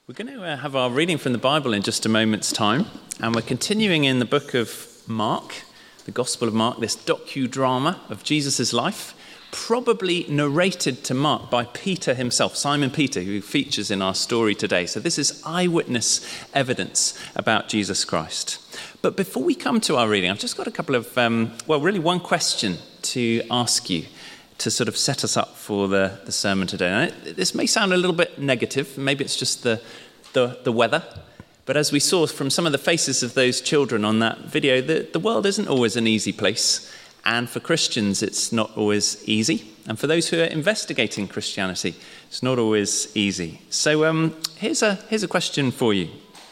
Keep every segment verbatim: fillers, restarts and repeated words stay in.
We're going to uh, have our reading from the Bible in just a moment's time, and we're continuing in the book of Mark, the Gospel of Mark, this docudrama of Jesus' life, probably narrated to Mark by Peter himself, Simon Peter, who features in our story today. So this is eyewitness evidence about Jesus Christ. But before we come to our reading, I've just got a couple of, um, well, really one question to ask you, to sort of set us up for the, the sermon today. And it, this may sound a little bit negative, maybe it's just the, the the weather, but as we saw from some of the faces of those children on that video, the, the world isn't always an easy place, and for Christians it's not always easy, and for those who are investigating Christianity, it's not always easy. So um, here's a here's a question for you.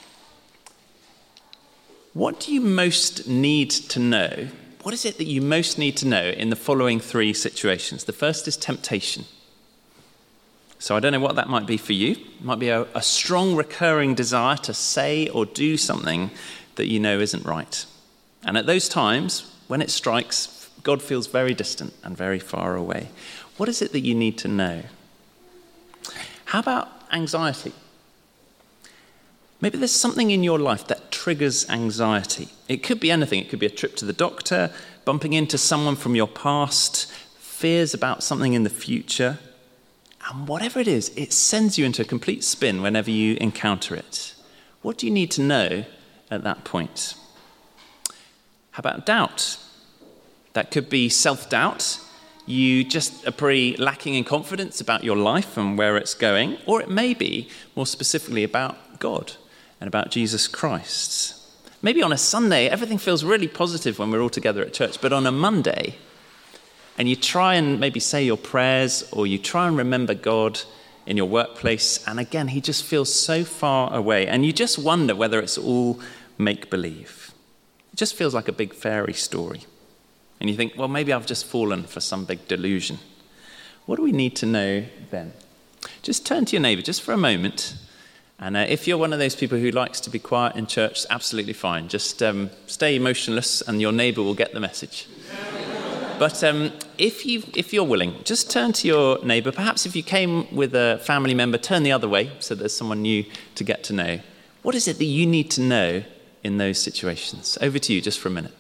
What do you most need to know? What is it that you most need to know in the following three situations? The first is temptation. So I don't know what that might be for you. It might be a, a strong recurring desire to say or do something that you know isn't right. And at those times, when it strikes, God feels very distant and very far away. What is it that you need to know? How about anxiety? Maybe there's something in your life that triggers anxiety. It could be anything. It could be a trip to the doctor, bumping into someone from your past, fears about something in the future. And whatever it is, it sends you into a complete spin whenever you encounter it. What do you need to know at that point? How about doubt? That could be self-doubt. You just are pretty lacking in confidence about your life and where it's going. Or it may be more specifically about God and about Jesus Christ. Maybe on a Sunday, everything feels really positive when we're all together at church, but on a Monday, and you try and maybe say your prayers, or you try and remember God in your workplace, and again, he just feels so far away, and you just wonder whether it's all make-believe. It just feels like a big fairy story. And you think, well, maybe I've just fallen for some big delusion. What do we need to know then? Just turn to your neighbour just for a moment. And uh, if you're one of those people who likes to be quiet in church, absolutely fine. Just um, stay emotionless and your neighbour will get the message. But um, if, you, if you're willing, just turn to your neighbour. Perhaps if you came with a family member, turn the other way so there's someone new to get to know. What is it that you need to know in those situations? Over to you just for a minute.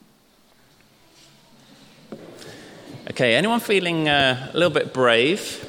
Okay, anyone feeling uh, a little bit brave?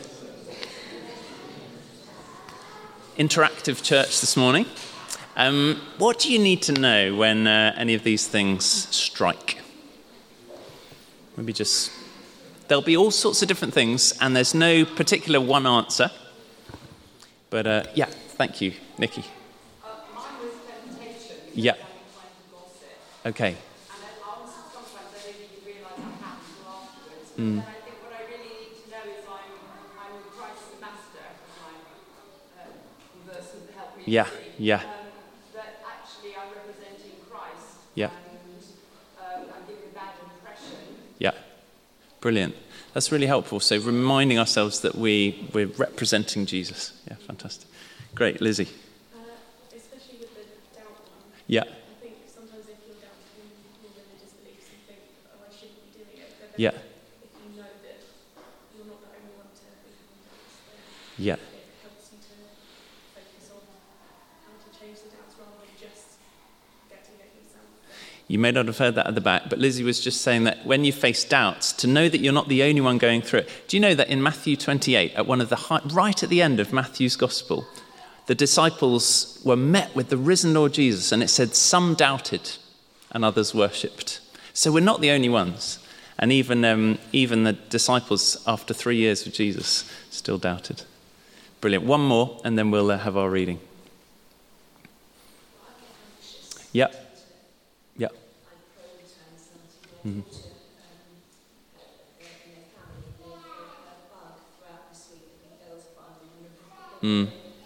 Interactive church this morning. Um, what do you need to know when uh, any of these things strike? Maybe just, there'll be all sorts of different things, and there's no particular one answer. But uh, yeah, thank you, Nikki. Uh, mine was temptation. Yeah. Okay. And I also sometimes I don't even realise I have until afterwards. But Mm. then I think what I really need to know is I'm, I'm Christ's master, as my uh, verse would help me Yeah, to see. yeah. Um, that actually I'm representing Christ. Yeah. And um, I'm giving a bad impression. Yeah. Brilliant. That's really helpful. So reminding ourselves that we, we're representing Jesus. Yeah, fantastic. Great. Lizzie. Uh, especially with the doubt one. Yeah. I think sometimes if you're doubting your religious beliefs, you think, oh, I shouldn't be doing it. But then Yeah. if you know that you're not the only one to be having doubts, then Yeah. it helps you to focus on how to change the doubts rather than just getting it yourself. You may not have heard that at the back, but Lizzie was just saying that when you face doubts, to know that you're not the only one going through it. Do you know that in Matthew twenty-eight, at one of the high, right at the end of Matthew's Gospel, the disciples were met with the risen Lord Jesus, and it said some doubted and others worshipped. So we're not the only ones. And even, um, even the disciples, after three years with Jesus, still doubted. Brilliant. One more, and then we'll uh, have our reading. Yep. Yep. Mm-hmm. Mm.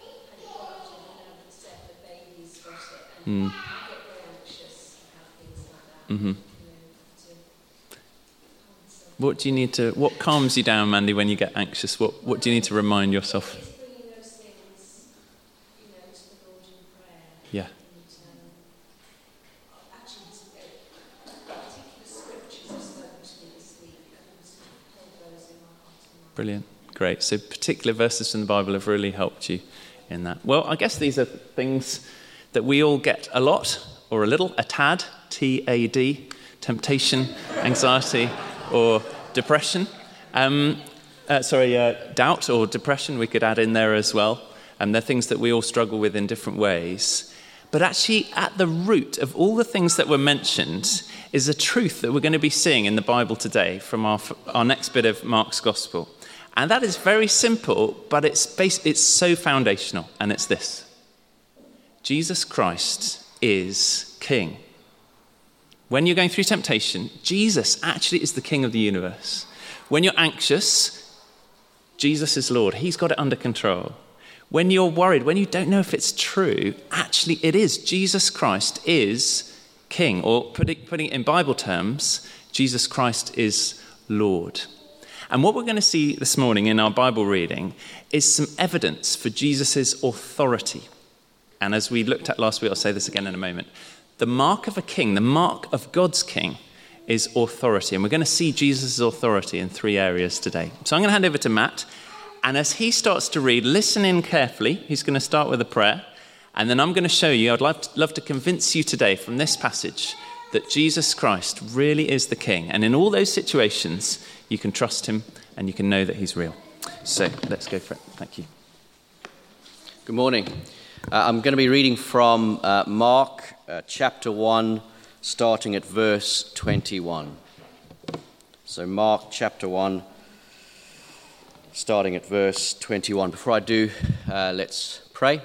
Mm. Mm-hmm. What do you need to, what calms you down, Mandy, when you get anxious? What, what do you need to remind yourself? Yeah. Brilliant. Great. So particular verses from the Bible have really helped you in that? Well, I guess these are things that we all get a lot or a little, a tad, T A D, temptation, anxiety, or depression. Um, uh, sorry, uh, doubt or depression we could add in there as well. And they're things that we all struggle with in different ways. But actually, at the root of all the things that were mentioned is a truth that we're going to be seeing in the Bible today from our, our next bit of Mark's Gospel. And that is very simple, but it's, based, it's so foundational, and it's this. Jesus Christ is King. When you're going through temptation, Jesus actually is the King of the universe. When you're anxious, Jesus is Lord. He's got it under control. When you're worried, when you don't know if it's true, actually it is. Jesus Christ is King. Or putting, putting it in Bible terms, Jesus Christ is Lord. And what we're going to see this morning in our Bible reading is some evidence for Jesus' authority. And as we looked at last week, I'll say this again in a moment. The mark of a king, the mark of God's king, is authority. And we're going to see Jesus' authority in three areas today. So I'm going to hand over to Matt. And as he starts to read, listen in carefully. He's going to start with a prayer. And then I'm going to show you, I'd love to, love to convince you today from this passage that Jesus Christ really is the king. And in all those situations, you can trust him and you can know that he's real. So let's go for it. Thank you. Good morning. Uh, I'm going to be reading from uh, Mark uh, chapter one, starting at verse twenty-one. So Mark chapter one, starting at verse twenty-one. Before I do, uh, let's pray.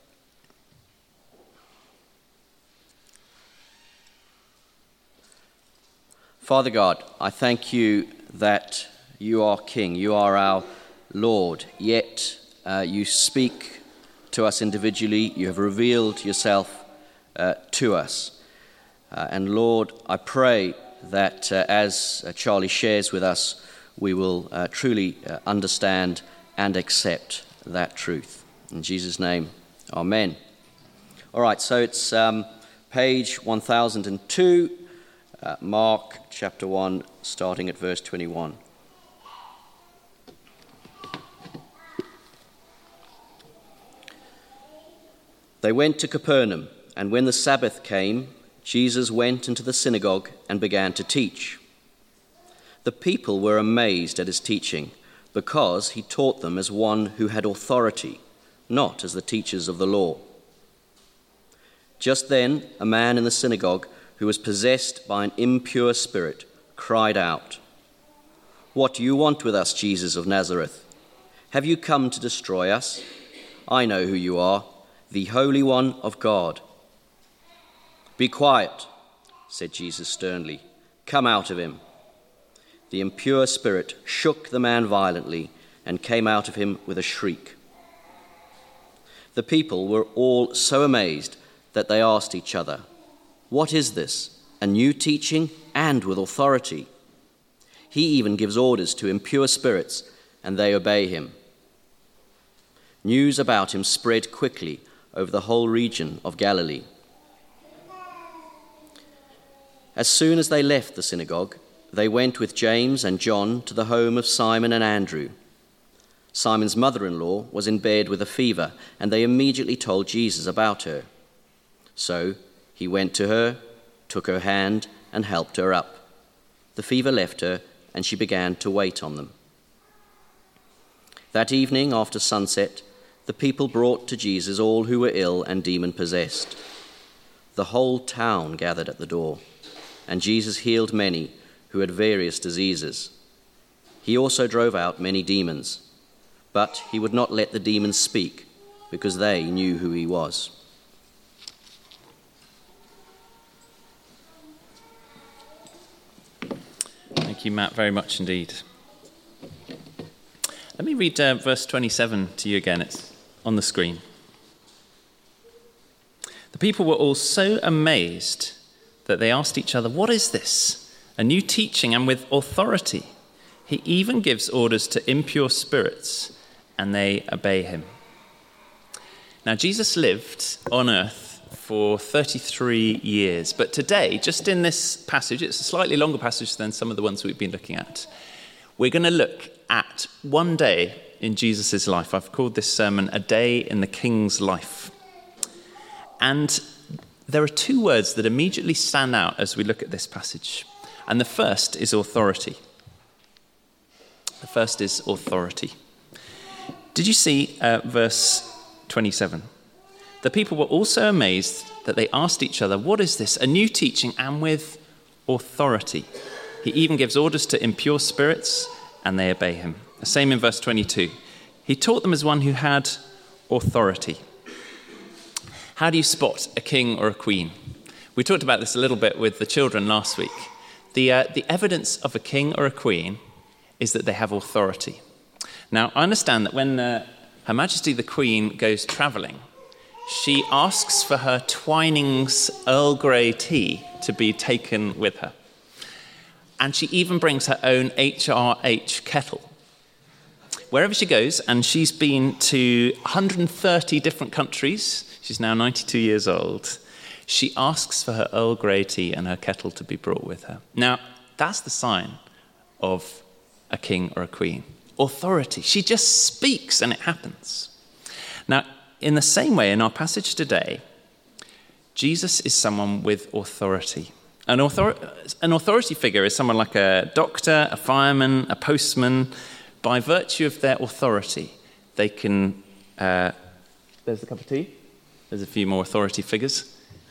Father God, I thank you that you are King, you are our Lord, yet uh, you speak to us individually, you have revealed yourself uh, to us. Uh, and Lord, I pray that uh, as uh, Charlie shares with us, we will uh, truly uh, understand and accept that truth. In Jesus' name, amen. All right, so it's um, page one thousand two, uh, Mark chapter one, starting at verse twenty-one. They went to Capernaum, and when the Sabbath came, Jesus went into the synagogue and began to teach. The people were amazed at his teaching, because he taught them as one who had authority, not as the teachers of the law. Just then, a man in the synagogue who was possessed by an impure spirit cried out, "What do you want with us, Jesus of Nazareth? Have you come to destroy us? I know who you are, the Holy One of God." "Be quiet," said Jesus sternly. "Come out of him." The impure spirit shook the man violently and came out of him with a shriek. The people were all so amazed that they asked each other, "What is this? A new teaching and with authority. He even gives orders to impure spirits, and they obey him." News about him spread quickly over the whole region of Galilee. As soon as they left the synagogue, they went with James and John to the home of Simon and Andrew. Simon's mother-in-law was in bed with a fever, and they immediately told Jesus about her. So he went to her, took her hand, and helped her up. The fever left her, and she began to wait on them. That evening, after sunset, the people brought to Jesus all who were ill and demon-possessed. The whole town gathered at the door, and Jesus healed many who had various diseases. He also drove out many demons, but he would not let the demons speak, because they knew who he was. Thank you, Matt, very much indeed. Let me read uh, verse twenty-seven to you again. It's on the screen. The people were all so amazed that they asked each other, "What is this? A new teaching and with authority. He even gives orders to impure spirits, and they obey him." Now, Jesus lived on earth for thirty-three years, but today, just in this passage, it's a slightly longer passage than some of the ones we've been looking at, we're going to look at one day in Jesus' life. I've called this sermon A Day in the King's Life. And there are two words that immediately stand out as we look at this passage. And the first is authority. The first is authority. Did you see uh, verse twenty-seven? The people were also amazed that they asked each other, what is this? A new teaching and with authority. He even gives orders to impure spirits and they obey him. The same in verse twenty-two. He taught them as one who had authority. How do you spot a king or a queen? We talked about this a little bit with the children last week. The, uh, the evidence of a king or a queen is that they have authority. Now, I understand that when uh, Her Majesty the Queen goes travelling, she asks for her Twinings Earl Grey tea to be taken with her. And she even brings her own H R H kettle. Wherever she goes, and she's been to one hundred thirty different countries, she's now ninety-two years old, she asks for her Earl Grey tea and her kettle to be brought with her. Now, that's the sign of a king or a queen. Authority. She just speaks and it happens. Now, in the same way, in our passage today, Jesus is someone with authority. An, author- an authority figure is someone like a doctor, a fireman, a postman. By virtue of their authority, they can... Uh, there's a cup of tea. There's a few more authority figures.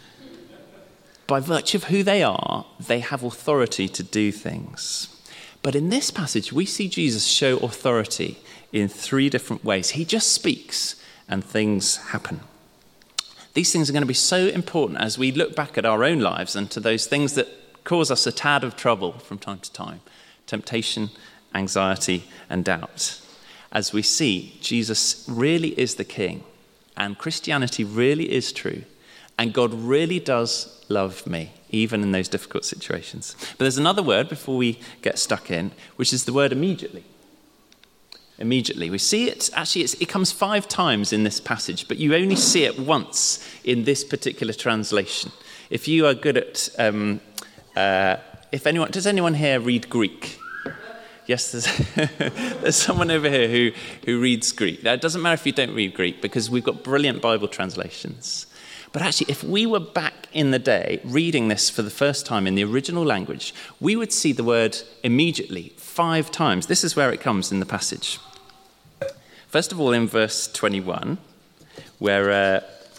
By virtue of who they are, they have authority to do things. But in this passage, we see Jesus show authority in three different ways. He just speaks and things happen. These things are going to be so important as we look back at our own lives and to those things that cause us a tad of trouble from time to time. Temptation, anxiety, and doubt. As we see, Jesus really is the King, and Christianity really is true, and God really does love me, even in those difficult situations. But there's another word before we get stuck in, which is the word immediately. Immediately. We see it, actually it's, it comes five times in this passage, but you only see it once in this particular translation. If you are good at, um, uh, if anyone, does anyone here read Greek? Yes, there's, there's someone over here who, who reads Greek. Now, it doesn't matter if you don't read Greek, because we've got brilliant Bible translations. But actually, if we were back in the day reading this for the first time in the original language, we would see the word immediately five times. This is where it comes in the passage. First of all, in verse twenty-one, where uh,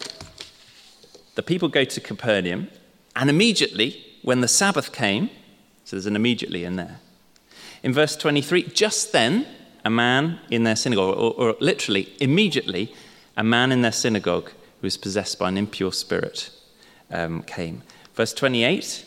the people go to Capernaum, and immediately, when the Sabbath came, so there's an immediately in there. In verse twenty-three, just then, a man in their synagogue, or, or literally, immediately, a man in their synagogue who was possessed by an impure spirit um, came. Verse twenty-eight,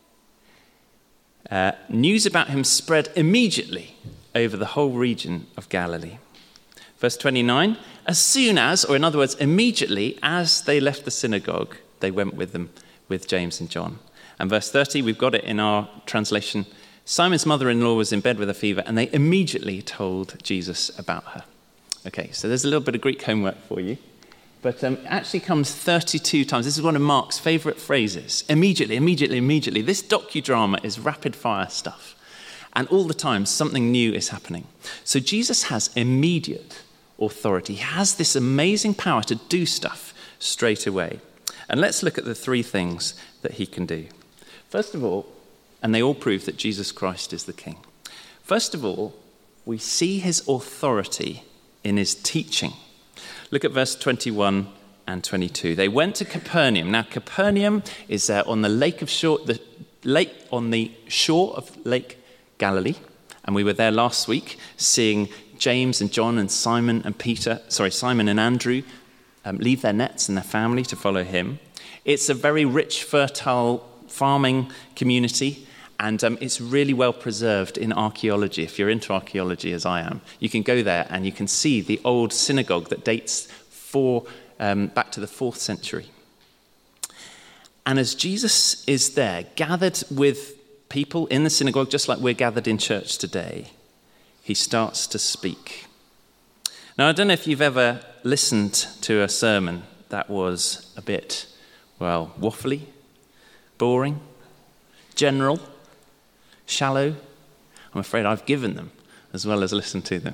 uh, news about him spread immediately over the whole region of Galilee. Verse twenty-nine, as soon as, or in other words, immediately as they left the synagogue, they went with them, with James and John. And verse thirty, we've got it in our translation, Simon's mother-in-law was in bed with a fever, and they immediately told Jesus about her. Okay, so there's a little bit of Greek homework for you. But um, it actually comes thirty-two times. This is one of Mark's favourite phrases. Immediately, immediately, immediately. This docudrama is rapid-fire stuff. And all the time, something new is happening. So Jesus has immediate authority. He has this amazing power to do stuff straight away. And let's look at the three things that he can do. First of all, and they all prove that Jesus Christ is the King. First of all, we see his authority in his teaching. Look at verse twenty-one and twenty-two. They went to Capernaum. Now, Capernaum is uh, on the lake of shore, the lake on the shore of Lake Galilee, and we were there last week, seeing James and John and Simon and Peter, sorry, Simon and Andrew, um, leave their nets and their family to follow him. It's a very rich, fertile farming community. And um, it's really well preserved in archaeology. If you're into archaeology, as I am, you can go there and you can see the old synagogue that dates for, um, back to the fourth century. And as Jesus is there, gathered with people in the synagogue, just like we're gathered in church today, he starts to speak. Now, I don't know if you've ever listened to a sermon that was a bit, well, waffly, boring, general, shallow. I'm afraid I've given them as well as listened to them.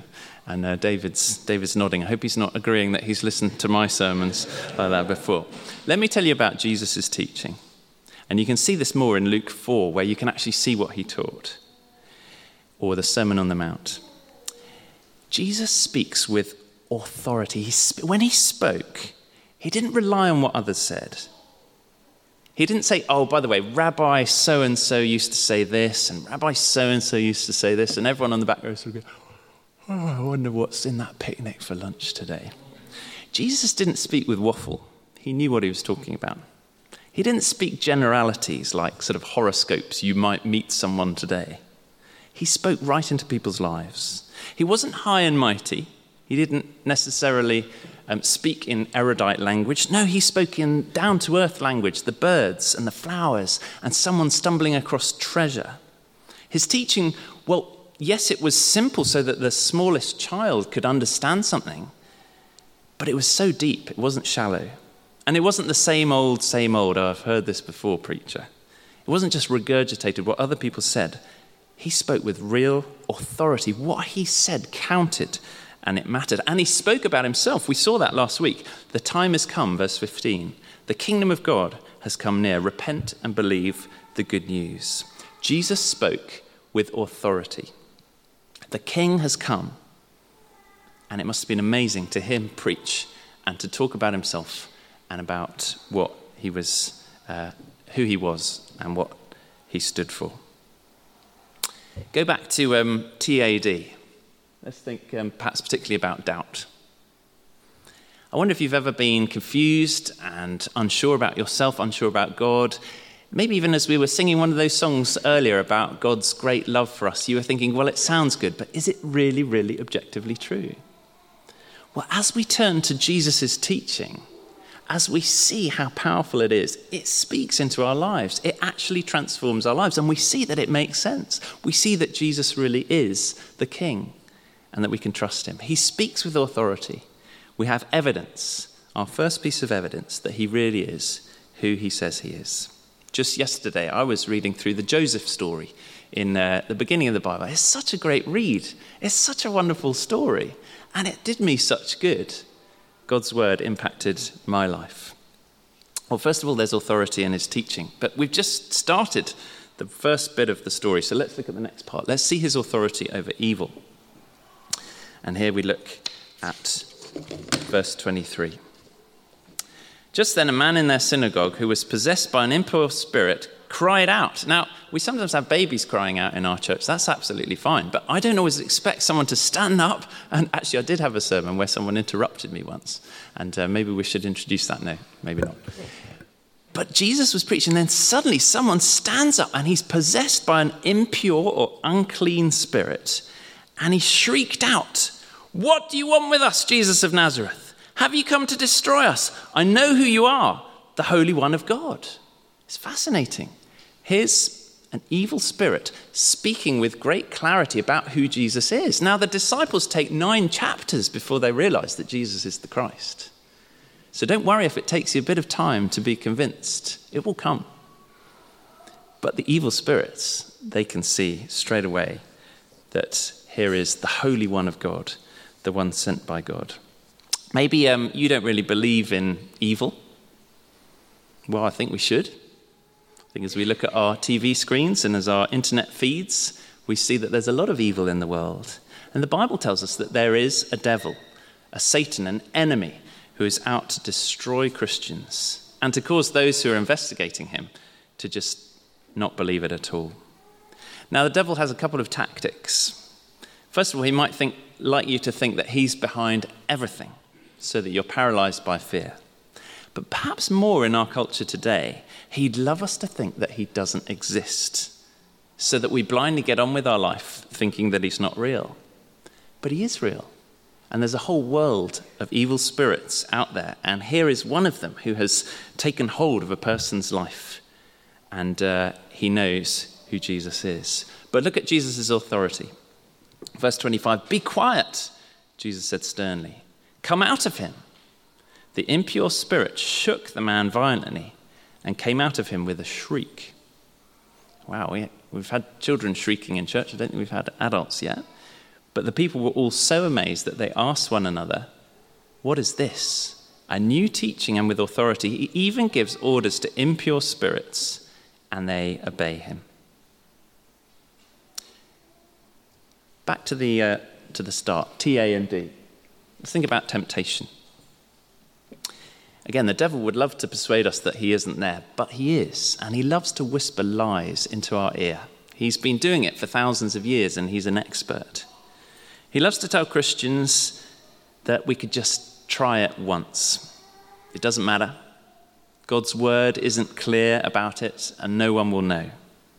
And uh, David's, David's nodding. I hope he's not agreeing that he's listened to my sermons like that before. Let me tell you about Jesus' teaching. And you can see this more in Luke four, where you can actually see what he taught, or the Sermon on the Mount. Jesus speaks with authority. He sp- when he spoke, he didn't rely on what others said. He didn't say, oh, by the way, Rabbi so-and-so used to say this, and Rabbi so-and-so used to say this, and everyone on the back row sort of go, oh, I wonder what's in that picnic for lunch today. Jesus didn't speak with waffle. He knew what he was talking about. He didn't speak generalities like sort of horoscopes, you might meet someone today. He spoke right into people's lives. He wasn't high and mighty. He didn't necessarily um, speak in erudite language. No, he spoke in down-to-earth language, the birds and the flowers, and someone stumbling across treasure. His teaching, well, yes, it was simple so that the smallest child could understand something, but it was so deep, it wasn't shallow. And it wasn't the same old, same old, oh, I've heard this before, preacher. It wasn't just regurgitated what other people said. He spoke with real authority. What he said counted, and it mattered. And he spoke about himself. We saw that last week. The time has come, verse fifteen. The kingdom of God has come near. Repent and believe the good news. Jesus spoke with authority. The king has come. And it must have been amazing to hear him preach and to talk about himself and about what he was, uh, who he was and what he stood for. Go back to um, T A D. Let's think um, perhaps particularly about doubt. I wonder if you've ever been confused and unsure about yourself, unsure about God. Maybe even as we were singing one of those songs earlier about God's great love for us, you were thinking, well, it sounds good, but is it really, really objectively true? Well, as we turn to Jesus' teaching, as we see how powerful it is, it speaks into our lives. It actually transforms our lives, and we see that it makes sense. We see that Jesus really is the King and that we can trust him. He speaks with authority. We have evidence, our first piece of evidence, that he really is who he says he is. Just yesterday, I was reading through the Joseph story in uh, the beginning of the Bible. It's such a great read. It's such a wonderful story, and it did me such good. God's word impacted my life. Well, first of all, there's authority in his teaching. But we've just started the first bit of the story, so let's look at the next part. Let's see his authority over evil. And here we look at verse twenty-three. Just then a man in their synagogue who was possessed by an impure spirit cried out. Now, we sometimes have babies crying out in our church. That's absolutely fine. But I don't always expect someone to stand up. And actually, I did have a sermon where someone interrupted me once. And uh, maybe we should introduce that. No, maybe not. But Jesus was preaching, and then suddenly someone stands up and he's possessed by an impure or unclean spirit. And he shrieked out, "What do you want with us, Jesus of Nazareth? Have you come to destroy us? I know who you are, the Holy One of God." It's fascinating. Here's an evil spirit speaking with great clarity about who Jesus is. Now, the disciples take nine chapters before they realize that Jesus is the Christ. So don't worry if it takes you a bit of time to be convinced. It will come. But the evil spirits, they can see straight away that here is the Holy One of God, the one sent by God. Maybe um, you don't really believe in evil. Well, I think we should. I think as we look at our T V screens and as our internet feeds, we see that there's a lot of evil in the world. And the Bible tells us that there is a devil, a Satan, an enemy who is out to destroy Christians and to cause those who are investigating him to just not believe it at all. Now, the devil has a couple of tactics. First of all, he might think, like you to think that he's behind everything so that you're paralyzed by fear. But perhaps more in our culture today, he'd love us to think that he doesn't exist so that we blindly get on with our life thinking that he's not real. But he is real. And there's a whole world of evil spirits out there. And here is one of them who has taken hold of a person's life. And uh, he knows who Jesus is. But look at Jesus' authority. Verse twenty-five, "Be quiet," Jesus said sternly. "Come out of him." The impure spirit shook the man violently and came out of him with a shriek. Wow, we, we've had children shrieking in church. I don't think we've had adults yet. But the people were all so amazed that they asked one another, "What is this? A new teaching and with authority. He even gives orders to impure spirits, and they obey him." Back to the uh, to the start, T A and D. Let's think about temptation. Again, the devil would love to persuade us that he isn't there, but he is, and he loves to whisper lies into our ear. He's been doing it for thousands of years, and he's an expert. He loves to tell Christians that we could just try it once. It doesn't matter. God's word isn't clear about it, and no one will know.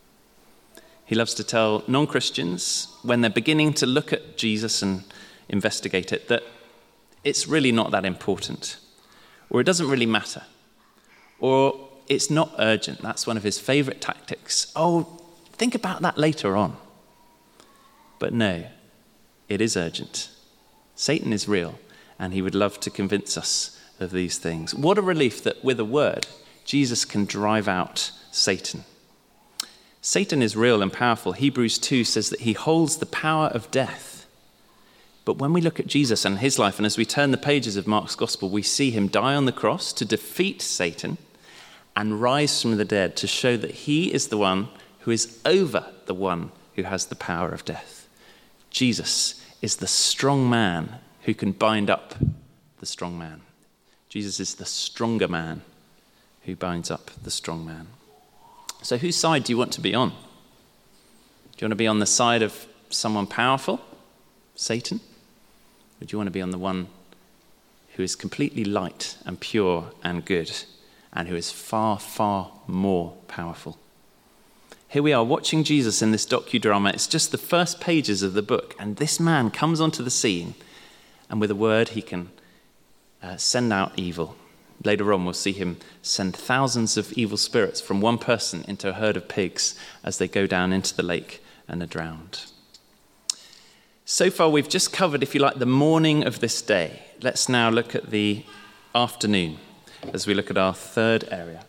He loves to tell non-Christians, when they're beginning to look at Jesus and investigate it, that it's really not that important, or it doesn't really matter, or it's not urgent. That's one of his favorite tactics. Oh, think about that later on. But no, it is urgent. Satan is real, and he would love to convince us of these things. What a relief that with a word, Jesus can drive out Satan. Satan is real and powerful. Hebrews two says that he holds the power of death. But when we look at Jesus and his life, and as we turn the pages of Mark's gospel, we see him die on the cross to defeat Satan and rise from the dead to show that he is the one who is over the one who has the power of death. Jesus is the strong man who can bind up the strong man. Jesus is the stronger man who binds up the strong man. So whose side do you want to be on? Do you want to be on the side of someone powerful, Satan? Or do you want to be on the one who is completely light and pure and good, and who is far, far more powerful? Here we are watching Jesus in this docudrama. It's just the first pages of the book, and this man comes onto the scene, and with a word he can uh, send out evil. Later on, we'll see him send thousands of evil spirits from one person into a herd of pigs as they go down into the lake and are drowned. So far, we've just covered, if you like, the morning of this day. Let's now look at the afternoon as we look at our third area.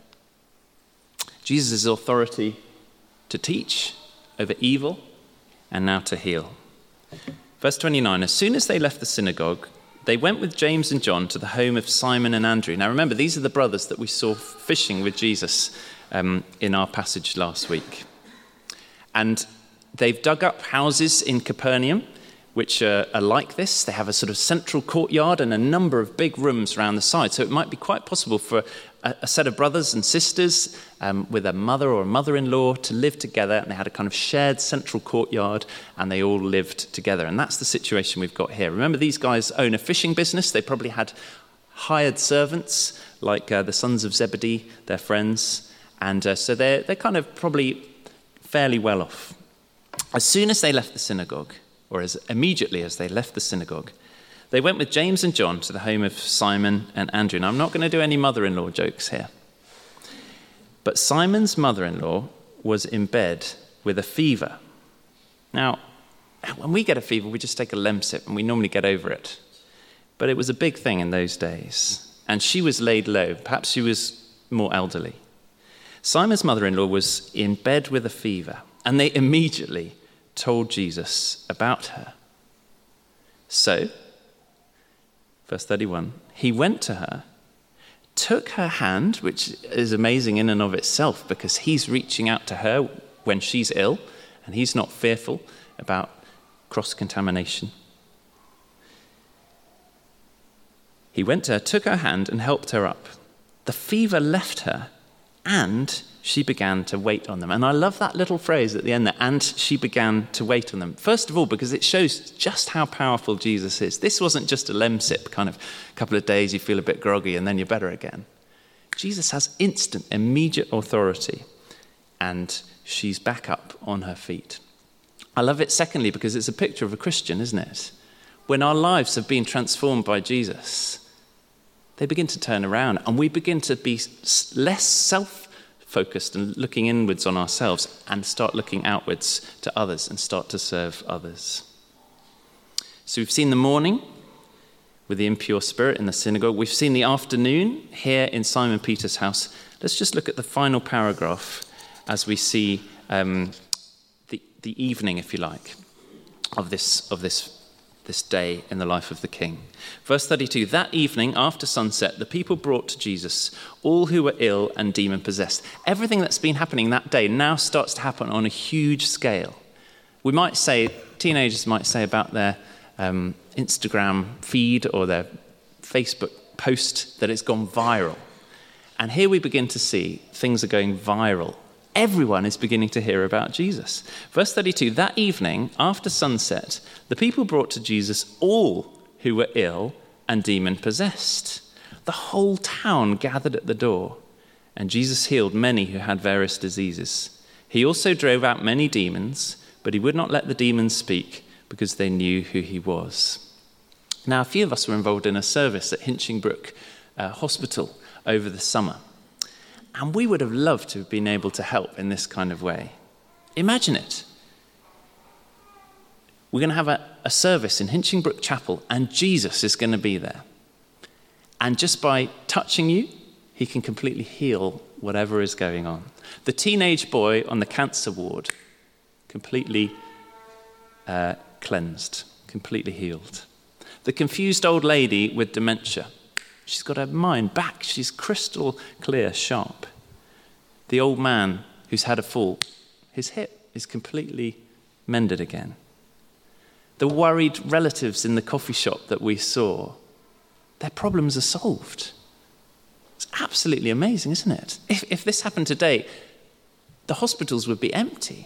Jesus' authority to teach over evil and now to heal. Verse twenty-nine, as soon as they left the synagogue, they went with James and John to the home of Simon and Andrew. Now remember, these are the brothers that we saw fishing with Jesus um, in our passage last week. And they've dug up houses in Capernaum, which are, are like this. They have a sort of central courtyard and a number of big rooms around the side. So it might be quite possible for a, a set of brothers and sisters um, with a mother or a mother-in-law to live together, and they had a kind of shared central courtyard, and they all lived together. And that's the situation we've got here. Remember, these guys own a fishing business. They probably had hired servants, like uh, the sons of Zebedee, their friends. And uh, so they're, they're kind of probably fairly well off. As soon as they left the synagogue, or as immediately as they left the synagogue, they went with James and John to the home of Simon and Andrew. Now, I'm not going to do any mother-in-law jokes here. But Simon's mother-in-law was in bed with a fever. Now, when we get a fever, we just take a Lemsip and we normally get over it. But it was a big thing in those days. And she was laid low. Perhaps she was more elderly. Simon's mother-in-law was in bed with a fever, and they immediately told Jesus about her. So, verse thirty-one, he went to her, took her hand, which is amazing in and of itself because he's reaching out to her when she's ill, and he's not fearful about cross-contamination. He went to her, took her hand, and helped her up. The fever left her, and she began to wait on them. And I love that little phrase at the end there, and she began to wait on them. First of all, because it shows just how powerful Jesus is. This wasn't just a Lemsip, kind of a couple of days you feel a bit groggy and then you're better again. Jesus has instant, immediate authority, and she's back up on her feet. I love it, secondly, because it's a picture of a Christian, isn't it? When our lives have been transformed by Jesus, they begin to turn around, and we begin to be less self-focused and looking inwards on ourselves and start looking outwards to others and start to serve others. So we've seen the morning with the impure spirit in the synagogue. We've seen the afternoon here in Simon Peter's house. Let's just look at the final paragraph as we see um, the, the evening, if you like. of this, of this, this day in the life of the king. Verse thirty-two, that evening after sunset, the people brought to Jesus all who were ill and demon-possessed. Everything that's been happening that day now starts to happen on a huge scale. We might say, teenagers might say about their um, Instagram feed or their Facebook post that it's gone viral. And here we begin to see things are going viral. Everyone is beginning to hear about Jesus. Verse thirty-two, that evening after sunset, the people brought to Jesus all who were ill and demon-possessed. The whole town gathered at the door, and Jesus healed many who had various diseases. He also drove out many demons, but he would not let the demons speak because they knew who he was. Now, a few of us were involved in a service at Hinchingbrooke uh, Hospital over the summer, and we would have loved to have been able to help in this kind of way. Imagine it. We're going to have a, a service in Hinchingbrooke Chapel, and Jesus is going to be there. And just by touching you, he can completely heal whatever is going on. The teenage boy on the cancer ward, completely uh, cleansed, completely healed. The confused old lady with dementia, she's got her mind back. She's crystal clear, sharp. The old man who's had a fall, his hip is completely mended again. The worried relatives in the coffee shop that we saw, their problems are solved. It's absolutely amazing, isn't it? If, if this happened today, the hospitals would be empty.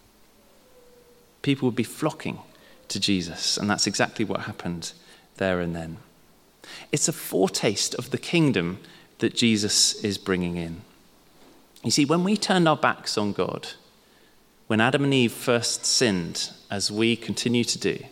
People would be flocking to Jesus, and that's exactly what happened there and then. It's a foretaste of the kingdom that Jesus is bringing in. You see, when we turned our backs on God, when Adam and Eve first sinned, as we continue to do,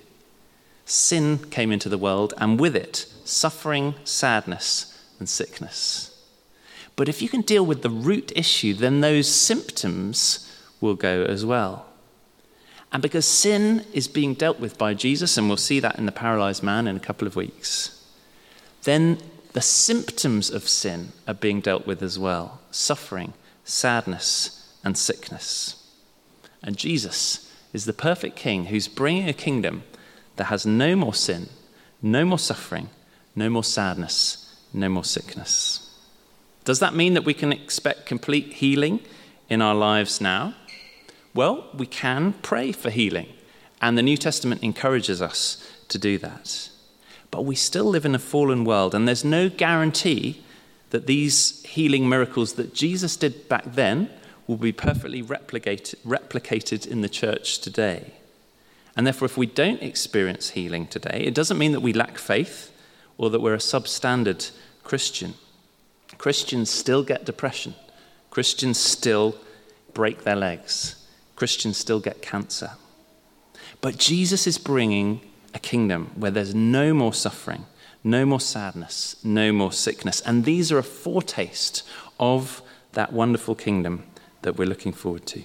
sin came into the world, and with it, suffering, sadness, and sickness. But if you can deal with the root issue, then those symptoms will go as well. And because sin is being dealt with by Jesus, and we'll see that in the paralyzed man in a couple of weeks, then the symptoms of sin are being dealt with as well. Suffering, sadness, and sickness. And Jesus is the perfect king who's bringing a kingdom that has no more sin, no more suffering, no more sadness, no more sickness. Does that mean that we can expect complete healing in our lives now? Well, we can pray for healing, and the New Testament encourages us to do that. But we still live in a fallen world, and there's no guarantee that these healing miracles that Jesus did back then will be perfectly replicated, replicated in the church today. And therefore, if we don't experience healing today, it doesn't mean that we lack faith or that we're a substandard Christian. Christians still get depression. Christians still break their legs. Christians still get cancer. But Jesus is bringing a kingdom where there's no more suffering, no more sadness, no more sickness. And these are a foretaste of that wonderful kingdom that we're looking forward to.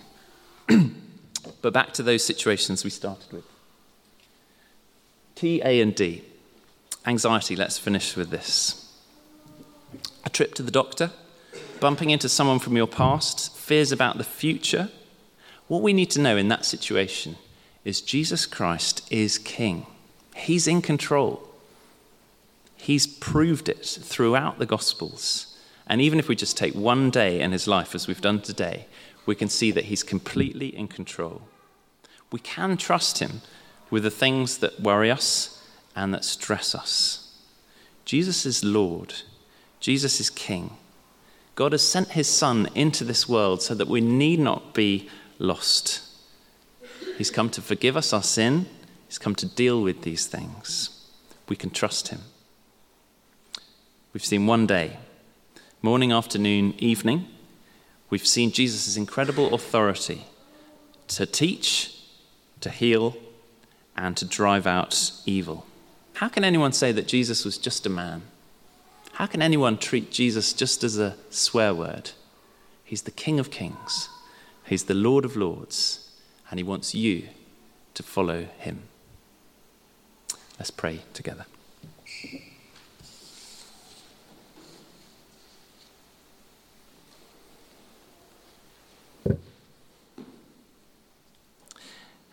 But back to those situations we started with. T, A, and D. Anxiety, let's finish with this. A trip to the doctor, bumping into someone from your past, fears about the future. What we need to know in that situation is Jesus Christ is king. He's in control. He's proved it throughout the Gospels. And even if we just take one day in his life, as we've done today, we can see that he's completely in control. We can trust him with the things that worry us and that stress us. Jesus is Lord. Jesus is King. God has sent his Son into this world so that we need not be lost. He's come to forgive us our sin. He's come to deal with these things. We can trust him. We've seen one day, morning, afternoon, evening. We've seen Jesus' incredible authority to teach, to heal, and to drive out evil. How can anyone say that Jesus was just a man? How can anyone treat Jesus just as a swear word? He's the King of Kings. He's the Lord of Lords, and he wants you to follow him. Let's pray together.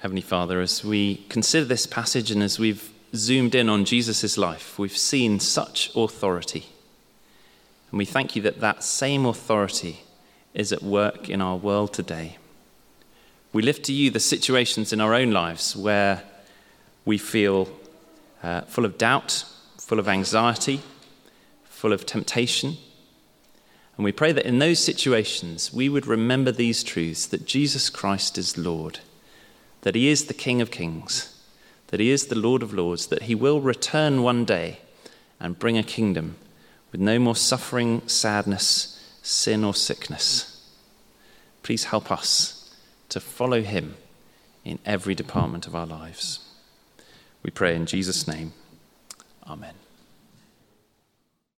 Heavenly Father, as we consider this passage and as we've zoomed in on Jesus' life, we've seen such authority. And we thank you that that same authority is at work in our world today. We lift to you the situations in our own lives where we feel uh, full of doubt, full of anxiety, full of temptation. And we pray that in those situations we would remember these truths, that Jesus Christ is Lord, that he is the King of Kings, that he is the Lord of Lords, that he will return one day and bring a kingdom with no more suffering, sadness, sin or sickness. Please help us to follow him in every department of our lives. We pray in Jesus' name. Amen.